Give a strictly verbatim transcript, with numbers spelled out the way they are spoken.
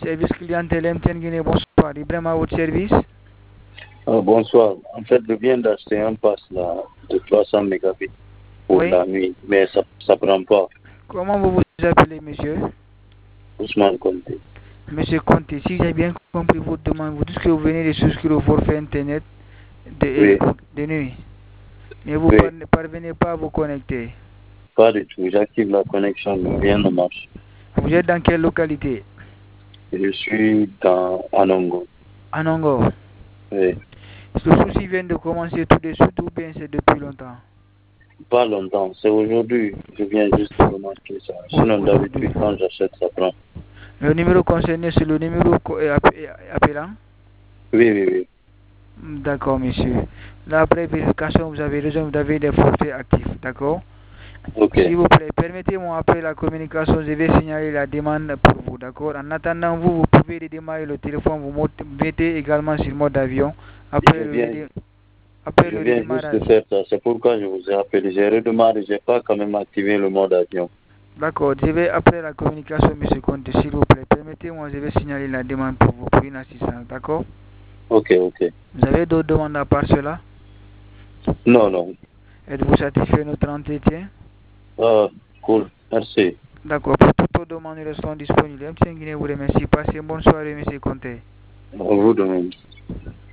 service clientèle M T N Guinée, bonsoir. Ibrahim à votre service. Oh, bonsoir. En fait, je viens d'acheter un pass là, de trois cents mégabits pour Oui. la nuit, mais ça ne prend pas. Comment vous vous appelez, monsieur? Ousmane Conté. Monsieur Conté, si j'ai bien compris votre demande, vous dites que vous venez de souscrire au forfait internet de, Oui. de nuit. Mais vous Oui. ne parvenez pas à vous connecter. Pas du tout. J'active la connexion, mais rien ne marche. Vous êtes dans quelle localité? Je suis dans Anongo. Anongo. Oui. Ce souci vient de commencer tout de suite ou bien c'est depuis longtemps? Pas longtemps. C'est aujourd'hui. Je viens juste de remarquer ça. Sinon, d'habitude, quand j'achète, ça prend. Le numéro concerné, c'est le numéro appelant? Oui, oui, oui. D'accord, monsieur. Là, après vérification, vous avez raison, vous avez des forfaits actifs, d'accord? Ok. S'il vous plaît, permettez-moi après la communication, je vais signaler la demande pour vous, d'accord? En attendant, vous, vous pouvez démarrer le téléphone, vous mettez également sur mode avion. Après je le, viens, après je le viens démarrage. juste de faire ça. C'est pourquoi je vous ai appelé. J'ai redémarré, je n'ai pas quand même activé le mode avion. D'accord, je vais après la communication, monsieur Conte, s'il vous plaît, permettez-moi, je vais signaler la demande pour vous, pour une assistance, d'accord? Ok, ok. Vous avez d'autres demandes à part cela? Non, non. Êtes-vous satisfait de notre entretien? Ah, cool. Merci. D'accord, pour toutes vos demandes, nous restons disponibles. M T N Guinée vous remercie. Passez une bonne soirée, monsieur Conte. Au revoir de même.